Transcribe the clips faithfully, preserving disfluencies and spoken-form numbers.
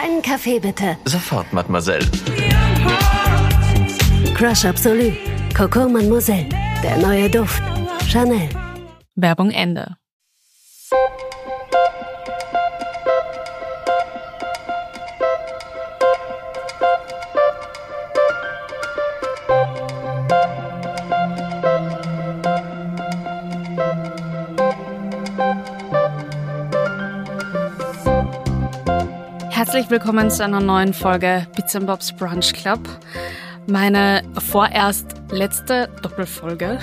Einen Kaffee bitte. Sofort, Mademoiselle. Crush Absolu. Coco Mademoiselle. Der neue Duft. Chanel. Werbung Ende. Herzlich willkommen zu einer neuen Folge Bits and Bobs Brunch Club. Meine vorerst letzte Doppelfolge.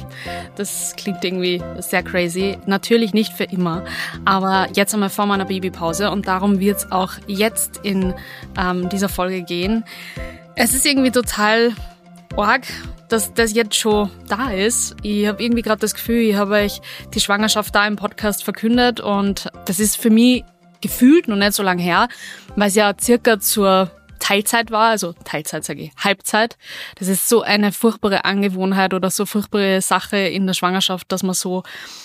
Das klingt irgendwie sehr crazy. Natürlich nicht für immer, aber jetzt einmal vor meiner Babypause und darum wird es auch jetzt in ähm, dieser Folge gehen. Es ist irgendwie total arg, dass das jetzt schon da ist. Ich habe irgendwie gerade das Gefühl, ich habe euch die Schwangerschaft da im Podcast verkündet und das ist für mich gefühlt noch nicht so lange her, weil es ja circa zur Teilzeit war, also Teilzeit sage ich, Halbzeit. Das ist so eine furchtbare Angewohnheit oder so furchtbare Sache in der Schwangerschaft, dass man so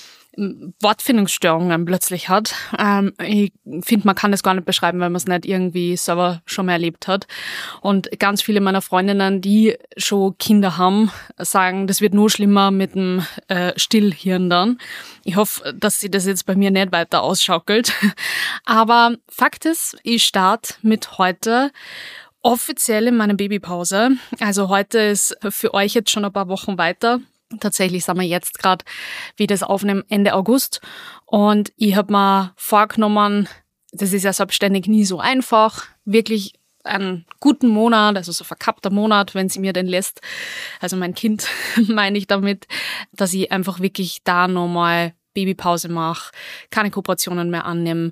Wortfindungsstörungen plötzlich hat. Ähm, ich finde, man kann das gar nicht beschreiben, weil man es nicht irgendwie selber schon mal erlebt hat. Und ganz viele meiner Freundinnen, die schon Kinder haben, sagen, das wird nur schlimmer mit dem äh, Stillhirn dann. Ich hoffe, dass sie das jetzt bei mir nicht weiter ausschaukelt. Aber Fakt ist, ich starte mit heute offiziell in meine Babypause. Also heute ist für euch jetzt schon ein paar Wochen weiter. Tatsächlich sind wir jetzt gerade, wie das aufnehmen, Ende August. Und ich habe mir vorgenommen, das ist ja selbstständig nie so einfach, wirklich einen guten Monat, also so verkappter Monat, wenn sie mir den lässt, also mein Kind meine ich damit, dass ich einfach wirklich da nochmal Babypause mache, keine Kooperationen mehr annehme,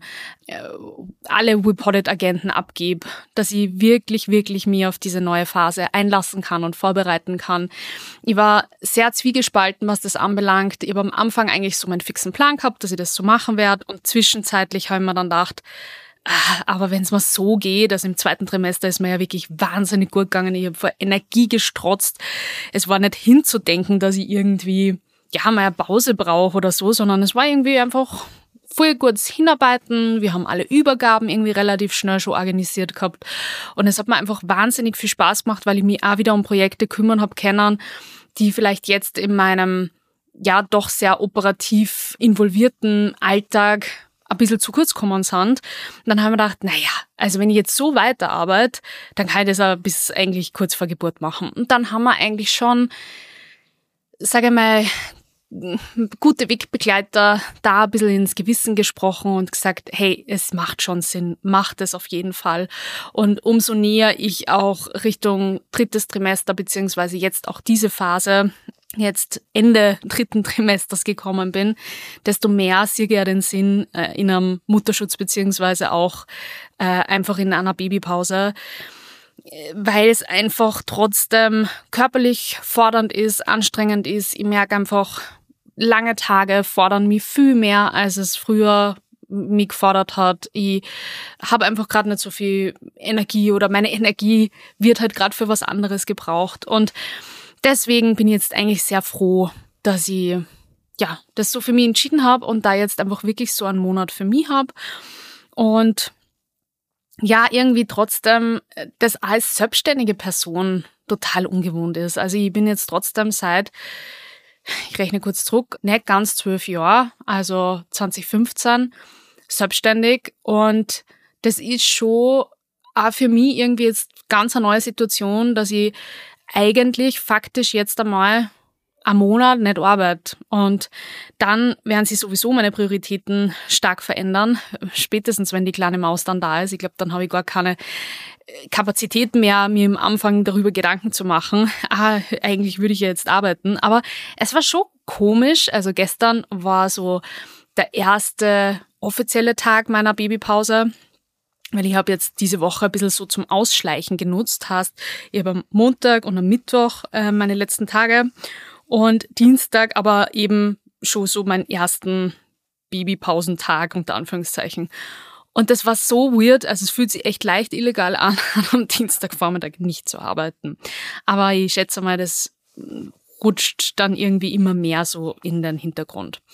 alle Reported-Agenten abgebe, dass ich wirklich, wirklich mir auf diese neue Phase einlassen kann und vorbereiten kann. Ich war sehr zwiegespalten, was das anbelangt. Ich habe am Anfang eigentlich so meinen fixen Plan gehabt, dass ich das so machen werde und zwischenzeitlich habe ich mir dann gedacht, aber wenn es mir so geht, also im zweiten Trimester ist mir ja wirklich wahnsinnig gut gegangen, ich habe vor Energie gestrotzt. Es war nicht hinzudenken, dass ich irgendwie ja, mal eine Pause brauche oder so, sondern es war irgendwie einfach voll gutes Hinarbeiten. Wir haben alle Übergaben irgendwie relativ schnell schon organisiert gehabt. Und es hat mir einfach wahnsinnig viel Spaß gemacht, weil ich mich auch wieder um Projekte kümmern habe können, die vielleicht jetzt in meinem, ja, doch sehr operativ involvierten Alltag ein bisschen zu kurz gekommen sind. Und dann haben wir gedacht, naja, also wenn ich jetzt so weiterarbeite, dann kann ich das auch bis eigentlich kurz vor Geburt machen. Und dann haben wir eigentlich schon, sage ich mal, gute Wegbegleiter da ein bisschen ins Gewissen gesprochen und gesagt, hey, es macht schon Sinn, macht es auf jeden Fall. Und umso näher ich auch Richtung drittes Trimester beziehungsweise jetzt auch diese Phase, jetzt Ende dritten Trimesters gekommen bin, desto mehr sehe ich ja den Sinn äh, in einem Mutterschutz beziehungsweise auch äh, einfach in einer Babypause, weil es einfach trotzdem körperlich fordernd ist, anstrengend ist. Ich merke einfach, lange Tage fordern mich viel mehr, als es früher mich gefordert hat. Ich habe einfach gerade nicht so viel Energie oder meine Energie wird halt gerade für was anderes gebraucht. Und deswegen bin ich jetzt eigentlich sehr froh, dass ich ja das so für mich entschieden habe und da jetzt einfach wirklich so einen Monat für mich habe. Und ja, irgendwie trotzdem das als selbstständige Person total ungewohnt ist. Also ich bin jetzt trotzdem seit, ich rechne kurz zurück, nicht ganz zwölf Jahre, also zwanzig fünfzehn, selbstständig. Und das ist schon auch für mich irgendwie jetzt ganz eine neue Situation, dass ich eigentlich faktisch jetzt einmal einen Monat nicht arbeite. Und dann werden sich sowieso meine Prioritäten stark verändern. Spätestens, wenn die kleine Maus dann da ist. Ich glaube, dann habe ich gar keine Kapazität mehr, mir am Anfang darüber Gedanken zu machen. Ah, eigentlich würde ich ja jetzt arbeiten. Aber es war schon komisch. Also gestern war so der erste offizielle Tag meiner Babypause. Weil ich habe jetzt diese Woche ein bisschen so zum Ausschleichen genutzt. Heißt, ich habe am Montag und am Mittwoch äh, meine letzten Tage. Und Dienstag aber eben schon so meinen ersten Babypausentag, unter Anführungszeichen. Und das war so weird, also es fühlt sich echt leicht illegal an, am Dienstagvormittag nicht zu arbeiten. Aber ich schätze mal, das rutscht dann irgendwie immer mehr so in den Hintergrund.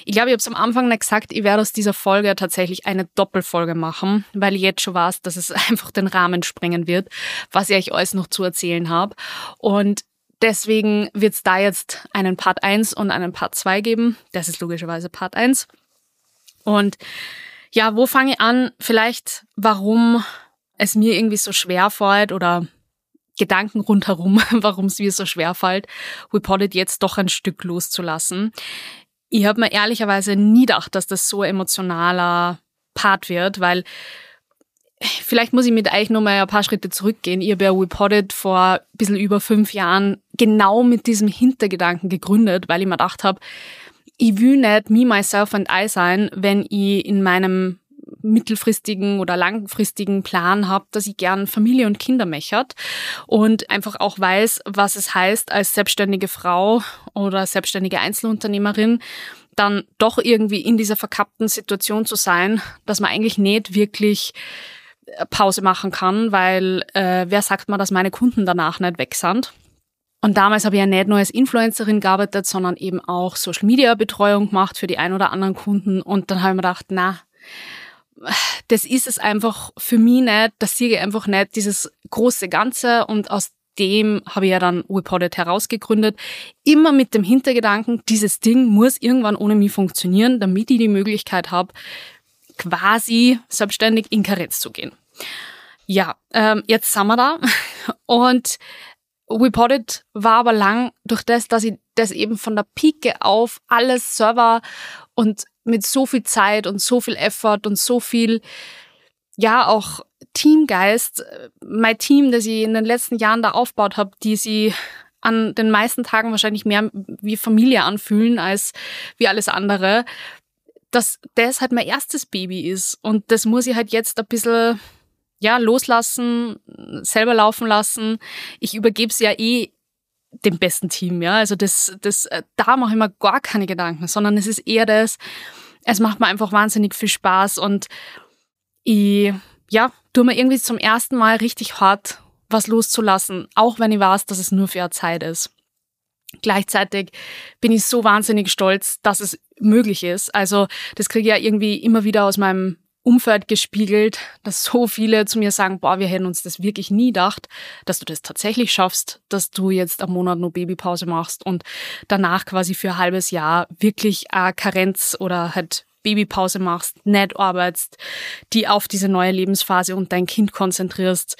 Ich glaube, ich habe es am Anfang nicht gesagt, ich werde aus dieser Folge tatsächlich eine Doppelfolge machen, weil ich jetzt schon weiß, dass es einfach den Rahmen sprengen wird, was ich euch alles noch zu erzählen habe. Und deswegen wird es da jetzt einen Part eins und einen Part zwei geben. Das ist logischerweise Part eins. Und ja, wo fange ich an? Vielleicht, warum es mir irgendwie so schwer fällt oder Gedanken rundherum, warum es mir so schwer fällt, WePoddit jetzt doch ein Stück loszulassen. Ich habe mir ehrlicherweise nie gedacht, dass das so ein emotionaler Part wird, weil vielleicht muss ich mit euch noch mal ein paar Schritte zurückgehen. Ich habe ja WePoddit vor ein bisschen über fünf Jahren genau mit diesem Hintergedanken gegründet, weil ich mir gedacht habe, ich will nicht me, myself and I sein, wenn ich in meinem mittelfristigen oder langfristigen Plan habe, dass ich gern Familie und Kinder möchte und einfach auch weiß, was es heißt, als selbstständige Frau oder selbstständige Einzelunternehmerin dann doch irgendwie in dieser verkappten Situation zu sein, dass man eigentlich nicht wirklich Pause machen kann, weil äh, wer sagt mir, dass meine Kunden danach nicht weg sind? Und damals habe ich ja nicht nur als Influencerin gearbeitet, sondern eben auch Social-Media-Betreuung gemacht für die ein oder anderen Kunden. Und dann habe ich mir gedacht, na, das ist es einfach für mich nicht, das sehe ich einfach nicht, dieses große Ganze. Und aus dem habe ich ja dann WePoddit herausgegründet. Immer mit dem Hintergedanken, dieses Ding muss irgendwann ohne mich funktionieren, damit ich die Möglichkeit habe, quasi selbstständig in Karenz zu gehen. Ja, ähm, jetzt sind wir da. Und WePoddit war aber lang durch das, dass ich das eben von der Pike auf alles Server und mit so viel Zeit und so viel Effort und so viel, ja, auch Teamgeist, mein Team, das ich in den letzten Jahren da aufgebaut habe, die sie an den meisten Tagen wahrscheinlich mehr wie Familie anfühlen als wie alles andere, dass das halt mein erstes Baby ist. Und das muss ich halt jetzt ein bisschen, ja, loslassen, selber laufen lassen. Ich übergebe es ja eh dem besten Team, ja. Also das, das, da mache ich mir gar keine Gedanken, sondern es ist eher das, es macht mir einfach wahnsinnig viel Spaß und ich, ja, tue mir irgendwie zum ersten Mal richtig hart was loszulassen, auch wenn ich weiß, dass es nur für eine Zeit ist. Gleichzeitig bin ich so wahnsinnig stolz, dass es möglich ist. Also das kriege ich ja irgendwie immer wieder aus meinem Umfeld gespiegelt, dass so viele zu mir sagen, boah, wir hätten uns das wirklich nie gedacht, dass du das tatsächlich schaffst, dass du jetzt am Monat nur Babypause machst und danach quasi für ein halbes Jahr wirklich eine Karenz oder halt Babypause machst, nicht arbeitest, die auf diese neue Lebensphase und dein Kind konzentrierst.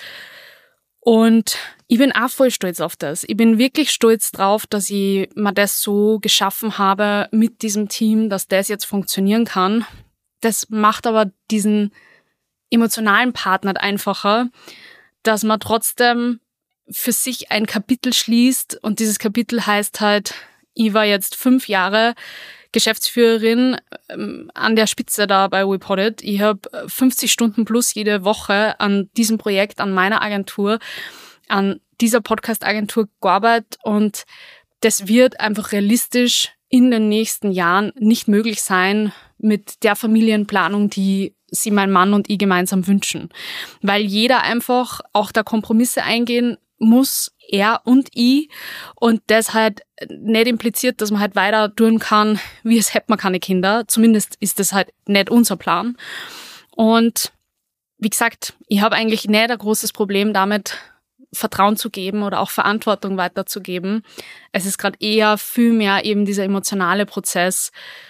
Und ich bin auch voll stolz auf das. Ich bin wirklich stolz drauf, dass ich mir das so geschaffen habe mit diesem Team, dass das jetzt funktionieren kann. Das macht aber diesen emotionalen Part nicht einfacher, dass man trotzdem für sich ein Kapitel schließt und dieses Kapitel heißt halt, ich war jetzt fünf Jahre Geschäftsführerin ähm, an der Spitze da bei WePoddit. Ich habe fünfzig Stunden plus jede Woche an diesem Projekt, an meiner Agentur, an dieser Podcast-Agentur gearbeitet und das wird einfach realistisch in den nächsten Jahren nicht möglich sein mit der Familienplanung, die sie mein Mann und ich gemeinsam wünschen. Weil jeder einfach auch da Kompromisse eingehen muss, er und ich, und das halt nicht impliziert, dass man halt weiter tun kann, wie es hätte man keine Kinder. Zumindest ist das halt nicht unser Plan. Und wie gesagt, ich habe eigentlich nicht ein großes Problem damit, Vertrauen zu geben oder auch Verantwortung weiterzugeben. Es ist gerade eher viel mehr eben dieser emotionale Prozess,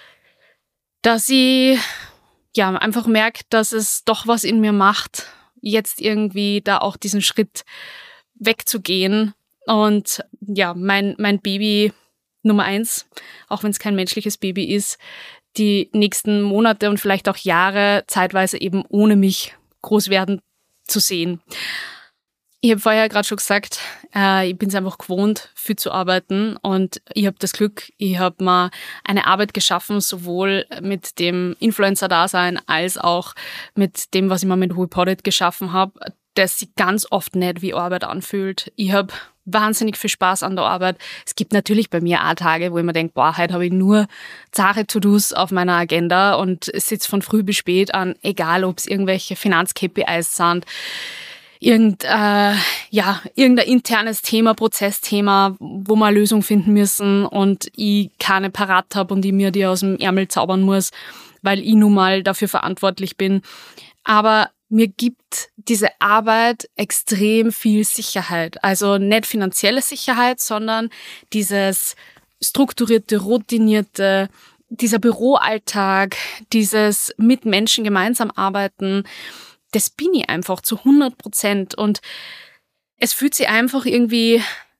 dass ich ja einfach merke, dass es doch was in mir macht, jetzt irgendwie da auch diesen Schritt wegzugehen. Und ja, mein mein Baby Nummer eins, auch wenn es kein menschliches Baby ist, die nächsten Monate und vielleicht auch Jahre zeitweise eben ohne mich groß werden zu sehen. Ich habe vorher gerade schon gesagt, äh, ich bin es einfach gewohnt, viel zu arbeiten und ich habe das Glück, ich habe mir eine Arbeit geschaffen, sowohl mit dem Influencer-Dasein als auch mit dem, was ich mir mit WePoddit geschaffen habe, das sich ganz oft nicht wie Arbeit anfühlt. Ich habe wahnsinnig viel Spaß an der Arbeit. Es gibt natürlich bei mir auch Tage, wo ich mir denke, boah, heute habe ich nur zahre To-Dos auf meiner Agenda und sitze von früh bis spät an, egal ob es irgendwelche Finanz-K P Is sind. irgend, äh, ja, irgendein internes Thema, Prozessthema, wo wir eine Lösung finden müssen und ich keine parat habe und ich mir die aus dem Ärmel zaubern muss, weil ich nun mal dafür verantwortlich bin. Aber mir gibt diese Arbeit extrem viel Sicherheit. Also nicht finanzielle Sicherheit, sondern dieses strukturierte, routinierte, dieser Büroalltag, dieses mit Menschen gemeinsam arbeiten, das bin ich einfach zu hundert Prozent. Und es fühlt sich einfach irgendwie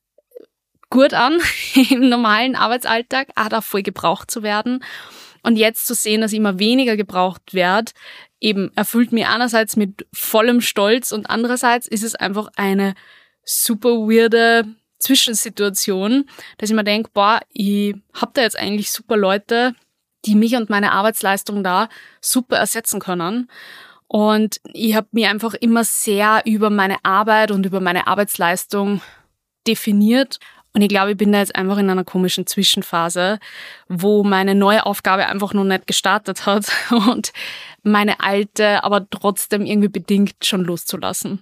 gut an, im normalen Arbeitsalltag auch da voll gebraucht zu werden. Und jetzt zu sehen, dass ich immer weniger gebraucht werde, eben erfüllt mich einerseits mit vollem Stolz und andererseits ist es einfach eine super weirde Zwischensituation, dass ich mir denke, boah, ich hab da jetzt eigentlich super Leute, die mich und meine Arbeitsleistung da super ersetzen können. Und ich habe mich einfach immer sehr über meine Arbeit und über meine Arbeitsleistung definiert. Und ich glaube, ich bin da jetzt einfach in einer komischen Zwischenphase, wo meine neue Aufgabe einfach noch nicht gestartet hat und meine alte aber trotzdem irgendwie bedingt schon loszulassen.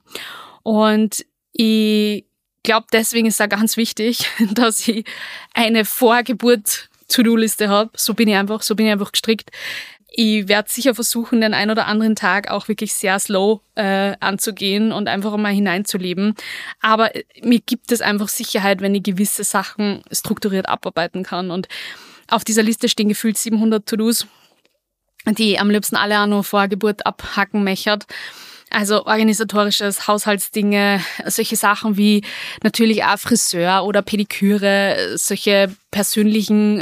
Und ich glaube, deswegen ist da ganz wichtig, dass ich eine Vorgeburt-To-Do-Liste habe. So bin ich einfach, so bin ich einfach gestrickt. Ich werde sicher versuchen, den ein oder anderen Tag auch wirklich sehr slow äh, anzugehen und einfach mal hineinzuleben. Aber mir gibt es einfach Sicherheit, wenn ich gewisse Sachen strukturiert abarbeiten kann. Und auf dieser Liste stehen gefühlt siebenhundert To-Dos, die ich am liebsten alle auch noch vor Geburt abhacken möchte. Also organisatorisches, Haushaltsdinge, solche Sachen wie natürlich auch Friseur oder Pediküre, solche persönlichen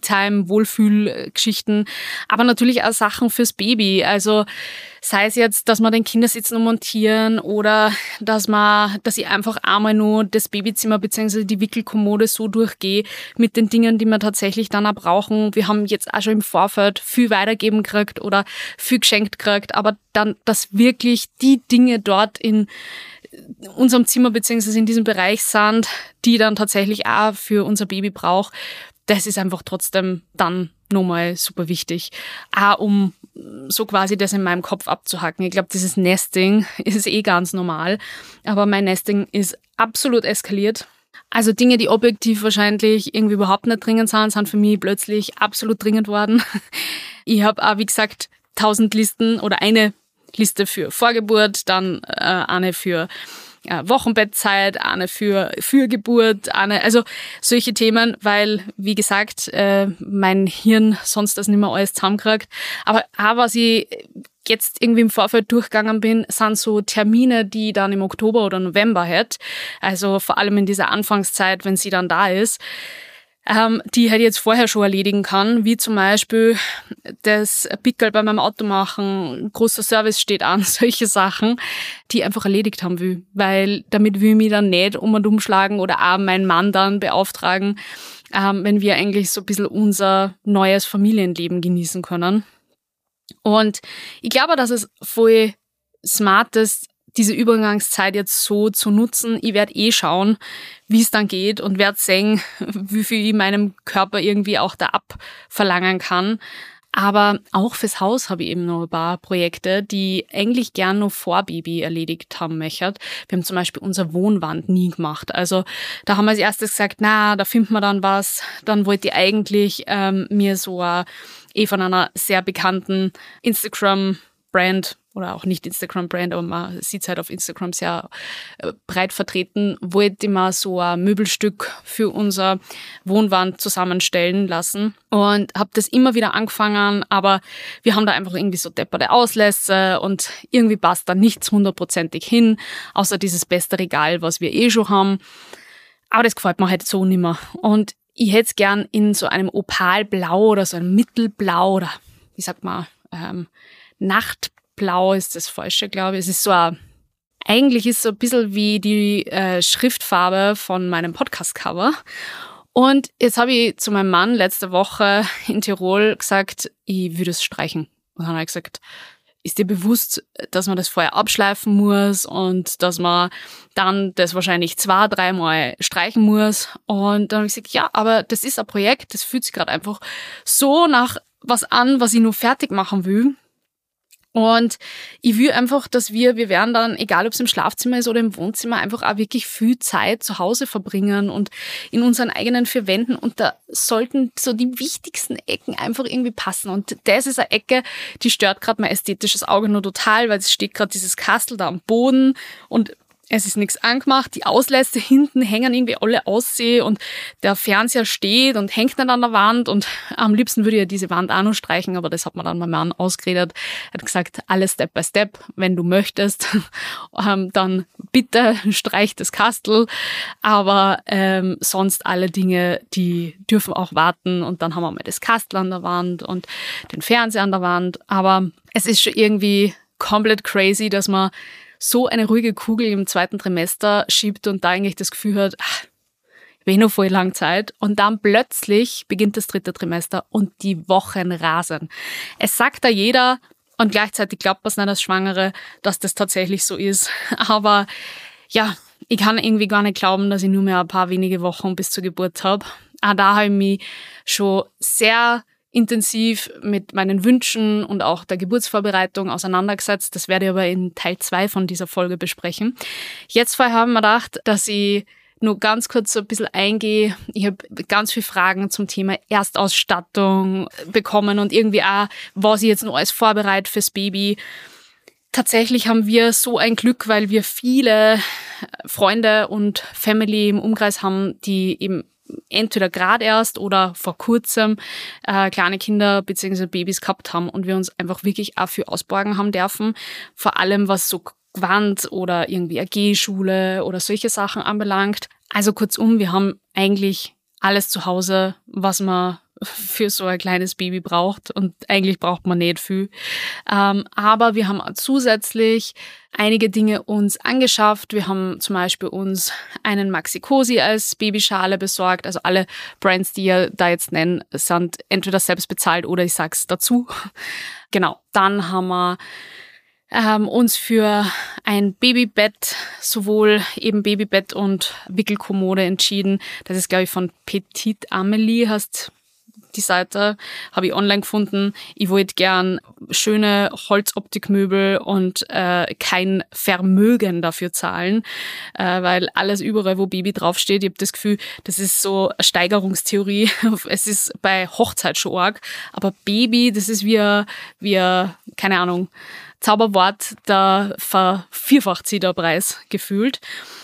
Me-Time-Wohlfühlgeschichten, aber natürlich auch Sachen fürs Baby. Also sei es jetzt, dass wir den Kindersitz noch montieren oder dass man, dass ich einfach einmal nur das Babyzimmer bzw. die Wickelkommode so durchgehe mit den Dingen, die wir tatsächlich dann auch brauchen. Wir haben jetzt auch schon im Vorfeld viel weitergeben gekriegt oder viel geschenkt gekriegt, aber dann, dass wirklich die Dinge dort in unserem Zimmer beziehungsweise in diesem Bereich sind, die dann tatsächlich auch für unser Baby braucht, das ist einfach trotzdem dann nochmal super wichtig. Auch um so quasi das in meinem Kopf abzuhacken. Ich glaube, dieses Nesting ist eh ganz normal, aber mein Nesting ist absolut eskaliert. Also Dinge, die objektiv wahrscheinlich irgendwie überhaupt nicht dringend sind, sind für mich plötzlich absolut dringend worden. Ich habe auch, wie gesagt, tausend Listen oder eine Liste für Vorgeburt, dann äh, eine für äh, Wochenbettzeit, eine für für Geburt, eine, also solche Themen, weil, wie gesagt, äh, mein Hirn sonst das nicht mehr alles zusammenkriegt. Aber auch, was ich jetzt irgendwie im Vorfeld durchgegangen bin, sind so Termine, die ich dann im Oktober oder November hätte. Also vor allem in dieser Anfangszeit, wenn sie dann da ist. Ähm, die ich halt jetzt vorher schon erledigen kann, wie zum Beispiel das Pickel bei meinem Auto machen, großer Service steht an, solche Sachen, die ich einfach erledigt haben will, weil damit will ich mich dann nicht um und umschlagen oder auch meinen Mann dann beauftragen, ähm, wenn wir eigentlich so ein bisschen unser neues Familienleben genießen können. Und ich glaube, dass es voll smart ist, diese Übergangszeit jetzt so zu nutzen. Ich werde eh schauen, wie es dann geht und werde sehen, wie viel ich meinem Körper irgendwie auch da abverlangen kann. Aber auch fürs Haus habe ich eben noch ein paar Projekte, die eigentlich gern noch vor Baby erledigt haben möchte. Wir haben zum Beispiel unsere Wohnwand nie gemacht. Also da haben wir als erstes gesagt, na, da finden wir dann was. Dann wollte ich eigentlich ähm, mir so a, eh von einer sehr bekannten Instagram-Brand oder auch nicht Instagram-Brand, aber man sieht es halt auf Instagram sehr äh, breit vertreten, wollte ich mal so ein Möbelstück für unser Wohnwand zusammenstellen lassen und habe das immer wieder angefangen, aber wir haben da einfach irgendwie so depperte Auslässe und irgendwie passt da nichts hundertprozentig hin, außer dieses beste Regal, was wir eh schon haben. Aber das gefällt mir halt so nicht mehr. Und ich hätte es gern in so einem Opalblau oder so einem Mittelblau oder wie sagt man, ähm, Nachtblau. Blau ist das Falsche, glaube ich. Es ist so ein, eigentlich ist es so ein bisschen wie die äh, Schriftfarbe von meinem Podcast-Cover. Und jetzt habe ich zu meinem Mann letzte Woche in Tirol gesagt, ich würde es streichen. Und dann hat er gesagt, ist dir bewusst, dass man das vorher abschleifen muss und dass man dann das wahrscheinlich zwei, dreimal streichen muss? Und dann habe ich gesagt, ja, aber das ist ein Projekt, das fühlt sich gerade einfach so nach was an, was ich nur fertig machen will. Und ich will einfach, dass wir, wir werden dann, egal ob es im Schlafzimmer ist oder im Wohnzimmer, einfach auch wirklich viel Zeit zu Hause verbringen und in unseren eigenen vier Wänden. Und da sollten so die wichtigsten Ecken einfach irgendwie passen. Und das ist eine Ecke, die stört gerade mein ästhetisches Auge nur total, weil es steht gerade dieses Kastel da am Boden und es ist nichts angemacht, die Auslässe hinten hängen irgendwie alle aussehen und der Fernseher steht und hängt nicht an der Wand und am liebsten würde ich ja diese Wand auch noch streichen, aber das hat mir dann mein Mann ausgeredet. Er hat gesagt, alles Step by Step, wenn du möchtest, ähm, dann bitte streich das Kastel, aber ähm, sonst alle Dinge, die dürfen auch warten und dann haben wir mal das Kastel an der Wand und den Fernseher an der Wand, aber es ist schon irgendwie komplett crazy, dass man so eine ruhige Kugel im zweiten Trimester schiebt und da eigentlich das Gefühl hat, ach, ich habe eh noch voll lang Zeit. Und dann plötzlich beginnt das dritte Trimester und die Wochen rasen. Es sagt da jeder und gleichzeitig glaubt man es nicht als Schwangere, dass das tatsächlich so ist. Aber ja, ich kann irgendwie gar nicht glauben, dass ich nur mehr ein paar wenige Wochen bis zur Geburt habe. Auch da habe ich mich schon sehr intensiv mit meinen Wünschen und auch der Geburtsvorbereitung auseinandergesetzt. Das werde ich aber in Teil zwei von dieser Folge besprechen. Jetzt vorher haben wir gedacht, dass ich nur ganz kurz so ein bisschen eingehe. Ich habe ganz viele Fragen zum Thema Erstausstattung bekommen und irgendwie auch, was ich jetzt noch alles vorbereite fürs Baby. Tatsächlich haben wir so ein Glück, weil wir viele Freunde und Family im Umkreis haben, die eben entweder gerade erst oder vor kurzem äh, kleine Kinder bzw. Babys gehabt haben und wir uns einfach wirklich auch viel ausborgen haben dürfen. Vor allem was so Gewand oder irgendwie A G-Schule oder solche Sachen anbelangt. Also kurzum, wir haben eigentlich alles zu Hause, was man für so ein kleines Baby braucht und eigentlich braucht man nicht viel. Ähm, aber wir haben zusätzlich einige Dinge uns angeschafft. Wir haben zum Beispiel uns einen Maxi-Cosi als Babyschale besorgt. Also alle Brands, die ihr da jetzt nennen, sind entweder selbst bezahlt oder ich sag's dazu. Genau. Dann haben wir ähm, uns für ein Babybett, sowohl eben Babybett und Wickelkommode entschieden. Das ist, glaube ich, von Petite Amélie, heißt die Seite, habe ich online gefunden. Ich wollte gern schöne Holzoptikmöbel und äh, kein Vermögen dafür zahlen, äh, weil alles überall, wo Baby draufsteht, ich habe das Gefühl, das ist so eine Steigerungstheorie. Es ist bei Hochzeit schon arg, aber Baby, das ist wie, wie keine Ahnung, Zauberwort, da vervierfacht sich der Preis gefühlt.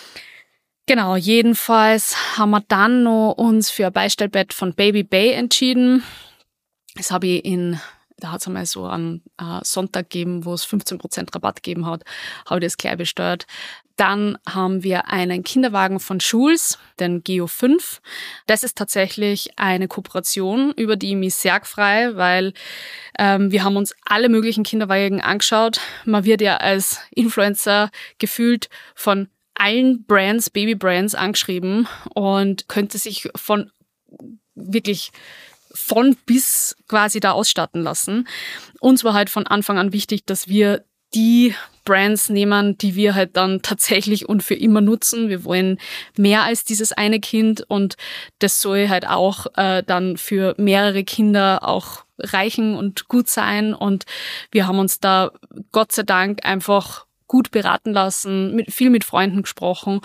Genau, jedenfalls haben wir dann noch uns für ein Beistellbett von Baby Bay entschieden. Das habe ich in, da hat es einmal so einen äh, Sonntag gegeben, wo es fünfzehn Prozent Rabatt gegeben hat, habe ich das gleich bestellt. Dann haben wir einen Kinderwagen von Schulz, den Geo fünf. Das ist tatsächlich eine Kooperation, über die ich mich sehr freue, weil ähm, wir haben uns alle möglichen Kinderwagen angeschaut. Man wird ja als Influencer gefühlt von allen Brands, Baby-Brands angeschrieben und könnte sich von wirklich von bis quasi da ausstatten lassen. Uns war halt von Anfang an wichtig, dass wir die Brands nehmen, die wir halt dann tatsächlich und für immer nutzen. Wir wollen mehr als dieses eine Kind und das soll halt auch äh, dann für mehrere Kinder auch reichen und gut sein. Und wir haben uns da Gott sei Dank einfach gut beraten lassen, mit, viel mit Freunden gesprochen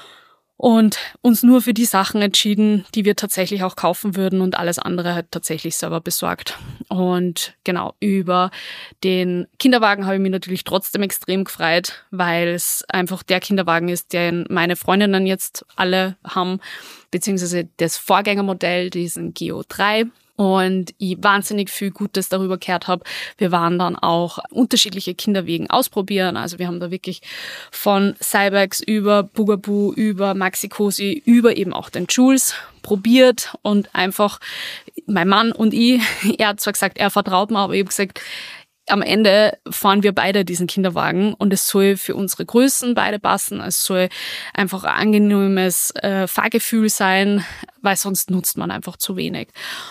und uns nur für die Sachen entschieden, die wir tatsächlich auch kaufen würden und alles andere halt tatsächlich selber besorgt. Und genau, über den Kinderwagen habe ich mich natürlich trotzdem extrem gefreut, weil es einfach der Kinderwagen ist, den meine Freundinnen jetzt alle haben, beziehungsweise das Vorgängermodell, diesen Geo drei. Und ich wahnsinnig viel Gutes darüber gehört habe. Wir waren dann auch unterschiedliche Kinderwegen ausprobieren. Also wir haben da wirklich von Cybex über Bugaboo, über Maxi-Cosi, über eben auch den Jules probiert und einfach mein Mann und ich, er hat zwar gesagt, er vertraut mir, aber ich habe gesagt, am Ende fahren wir beide diesen Kinderwagen und es soll für unsere Größen beide passen. Es soll einfach ein angenehmes äh, Fahrgefühl sein, weil sonst nutzt man einfach zu wenig.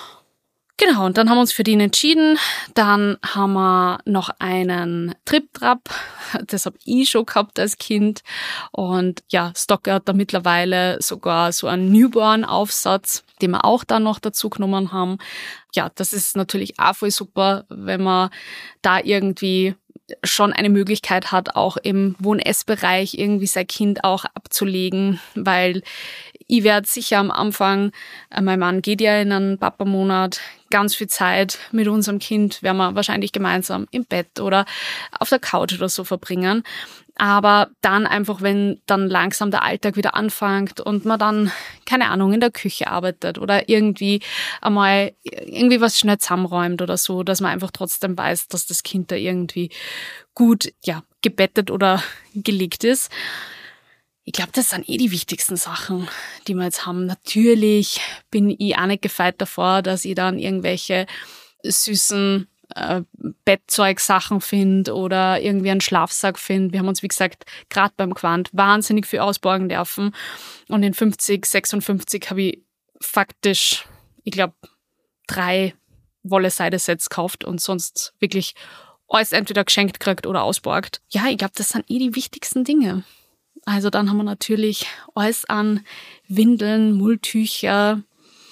Genau, und dann haben wir uns für den entschieden. Dann haben wir noch einen Trip-Trap. Das habe ich schon gehabt als Kind. Und ja, Stocker hat da mittlerweile sogar so einen Newborn-Aufsatz, den wir auch dann noch dazu genommen haben. Ja, das ist natürlich auch voll super, wenn man da irgendwie schon eine Möglichkeit hat, auch im Wohn-Ess-Bereich irgendwie sein Kind auch abzulegen, weil ich werde sicher am Anfang, äh, mein Mann geht ja in einen Papa-Monat, ganz viel Zeit mit unserem Kind werden wir wahrscheinlich gemeinsam im Bett oder auf der Couch oder so verbringen. Aber dann einfach, wenn dann langsam der Alltag wieder anfängt und man dann, keine Ahnung, in der Küche arbeitet oder irgendwie einmal irgendwie was schnell zusammenräumt oder so, dass man einfach trotzdem weiß, dass das Kind da irgendwie gut, ja, gebettet oder gelegt ist. Ich glaube, das sind eh die wichtigsten Sachen, die wir jetzt haben. Natürlich bin ich auch nicht gefeit davor, dass ich dann irgendwelche süßen äh, Bettzeugsachen finde oder irgendwie einen Schlafsack finde. Wir haben uns, wie gesagt, gerade beim Quant wahnsinnig viel ausborgen dürfen. Und in fünfzig, sechsundfünfzig habe ich faktisch, ich glaube, drei Wolle-Seide-Sets gekauft und sonst wirklich alles entweder geschenkt gekriegt oder ausborgt. Ja, ich glaube, das sind eh die wichtigsten Dinge. Also dann haben wir natürlich alles an Windeln, Mulltücher,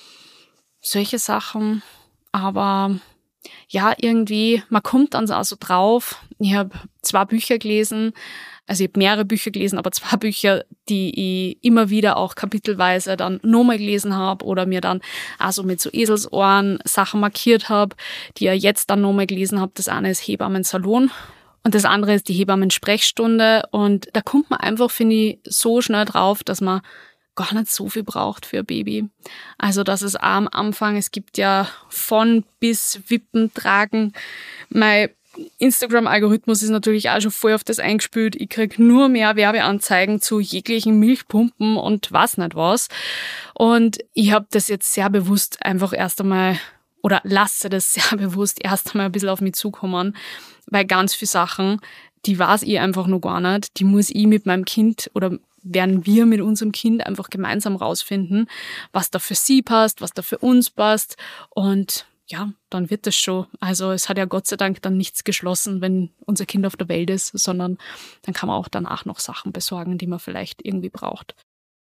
solche Sachen. Aber ja, irgendwie, man kommt dann auch so drauf. Ich habe zwei Bücher gelesen, also ich habe mehrere Bücher gelesen, aber zwei Bücher, die ich immer wieder auch kapitelweise dann nochmal gelesen habe oder mir dann also mit so Eselsohren Sachen markiert habe, die ich jetzt dann nochmal gelesen habe. Das eine ist Hebammen-Salon. Und das andere ist die Hebammen-Sprechstunde. Und da kommt man einfach, finde ich, so schnell drauf, dass man gar nicht so viel braucht für ein Baby. Also das ist auch am Anfang, es gibt ja von bis Wippen tragen. Mein Instagram-Algorithmus ist natürlich auch schon voll auf das eingespült. Ich krieg nur mehr Werbeanzeigen zu jeglichen Milchpumpen und was nicht was. Und ich habe das jetzt sehr bewusst einfach erst einmal oder lasse das sehr bewusst erst einmal ein bisschen auf mich zukommen, weil ganz viele Sachen, die weiß ich einfach noch gar nicht, die muss ich mit meinem Kind oder werden wir mit unserem Kind einfach gemeinsam rausfinden, was da für sie passt, was da für uns passt und ja, dann wird das schon. Also es hat ja Gott sei Dank dann nichts geschlossen, wenn unser Kind auf der Welt ist, sondern dann kann man auch danach noch Sachen besorgen, die man vielleicht irgendwie braucht.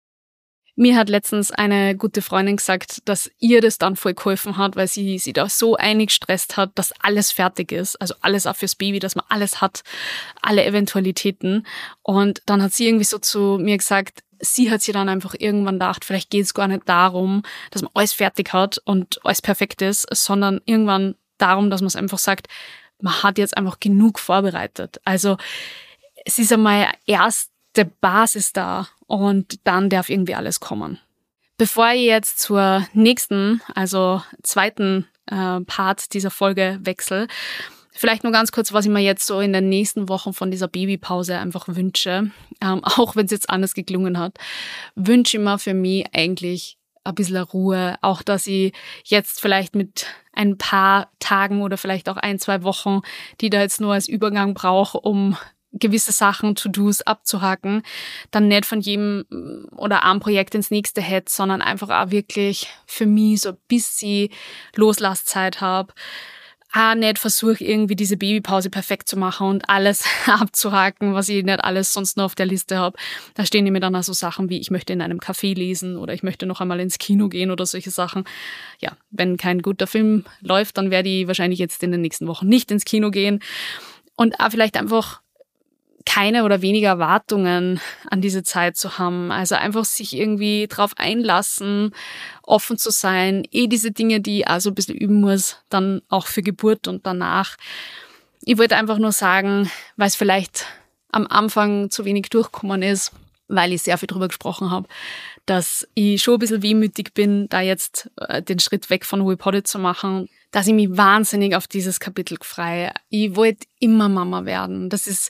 Mir hat letztens eine gute Freundin gesagt, dass ihr das dann voll geholfen hat, weil sie sie da so eingestresst hat, dass alles fertig ist. Also alles auch fürs Baby, dass man alles hat, alle Eventualitäten. Und dann hat sie irgendwie so zu mir gesagt, sie hat sich dann einfach irgendwann gedacht, vielleicht geht es gar nicht darum, dass man alles fertig hat und alles perfekt ist, sondern irgendwann darum, dass man es einfach sagt, man hat jetzt einfach genug vorbereitet. Also es ist einmal erst der Basis da und dann darf irgendwie alles kommen. Bevor ich jetzt zur nächsten, also zweiten äh, Part dieser Folge wechsle, vielleicht nur ganz kurz, was ich mir jetzt so in den nächsten Wochen von dieser Babypause einfach wünsche, ähm, auch wenn es jetzt anders geklungen hat, wünsche ich mir für mich eigentlich ein bisschen Ruhe, auch dass ich jetzt vielleicht mit ein paar Tagen oder vielleicht auch ein, zwei Wochen, die da jetzt nur als Übergang brauche, um gewisse Sachen, To-Dos abzuhaken, dann nicht von jedem oder einem Projekt ins nächste hätte, sondern einfach auch wirklich für mich so ein bisschen Loslastzeit habe. Auch nicht versuche, irgendwie diese Babypause perfekt zu machen und alles abzuhaken, was ich nicht alles sonst noch auf der Liste habe. Da stehen mir dann auch so Sachen wie, ich möchte in einem Café lesen oder ich möchte noch einmal ins Kino gehen oder solche Sachen. Ja, wenn kein guter Film läuft, dann werde ich wahrscheinlich jetzt in den nächsten Wochen nicht ins Kino gehen. Und auch vielleicht einfach keine oder weniger Erwartungen an diese Zeit zu haben. Also einfach sich irgendwie drauf einlassen, offen zu sein. Eh diese Dinge, die ich auch so ein bisschen üben muss, dann auch für Geburt und danach. Ich wollte einfach nur sagen, weil es vielleicht am Anfang zu wenig durchgekommen ist, weil ich sehr viel drüber gesprochen habe, dass ich schon ein bisschen wehmütig bin, da jetzt den Schritt weg von WePoddy zu machen, dass ich mich wahnsinnig auf dieses Kapitel freue. Ich wollte immer Mama werden. Das ist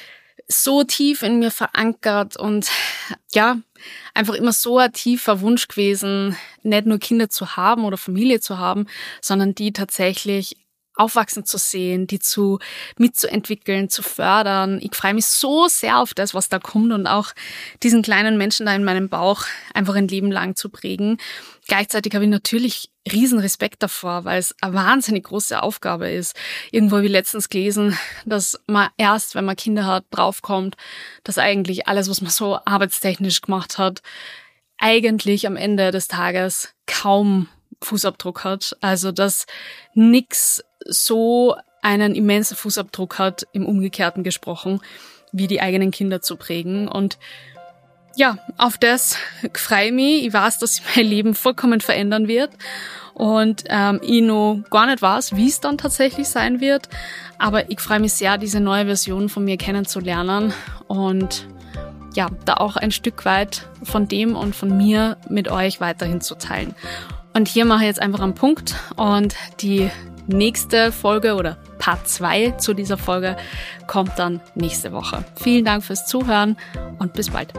so tief in mir verankert und ja, einfach immer so ein tiefer Wunsch gewesen, nicht nur Kinder zu haben oder Familie zu haben, sondern die tatsächlich aufwachsen zu sehen, die zu mitzuentwickeln, zu fördern. Ich freue mich so sehr auf das, was da kommt und auch diesen kleinen Menschen da in meinem Bauch einfach ein Leben lang zu prägen. Gleichzeitig habe ich natürlich riesen Respekt davor, weil es eine wahnsinnig große Aufgabe ist. Irgendwo habe ich letztens gelesen, dass man erst, wenn man Kinder hat, draufkommt, dass eigentlich alles, was man so arbeitstechnisch gemacht hat, eigentlich am Ende des Tages kaum Fußabdruck hat. Also dass nix so einen immensen Fußabdruck hat, im Umgekehrten gesprochen, wie die eigenen Kinder zu prägen. Und ja, auf das freue ich mich. Ich weiß, dass sich mein Leben vollkommen verändern wird und ähm, ich noch gar nicht weiß, wie es dann tatsächlich sein wird. Aber ich freue mich sehr, diese neue Version von mir kennenzulernen und ja, da auch ein Stück weit von dem und von mir mit euch weiterhin zu teilen. Und hier mache ich jetzt einfach einen Punkt und die nächste Folge oder Part zwei zu dieser Folge kommt dann nächste Woche. Vielen Dank fürs Zuhören und bis bald.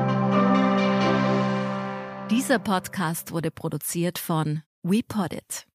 Dieser Podcast wurde produziert von WePoddit.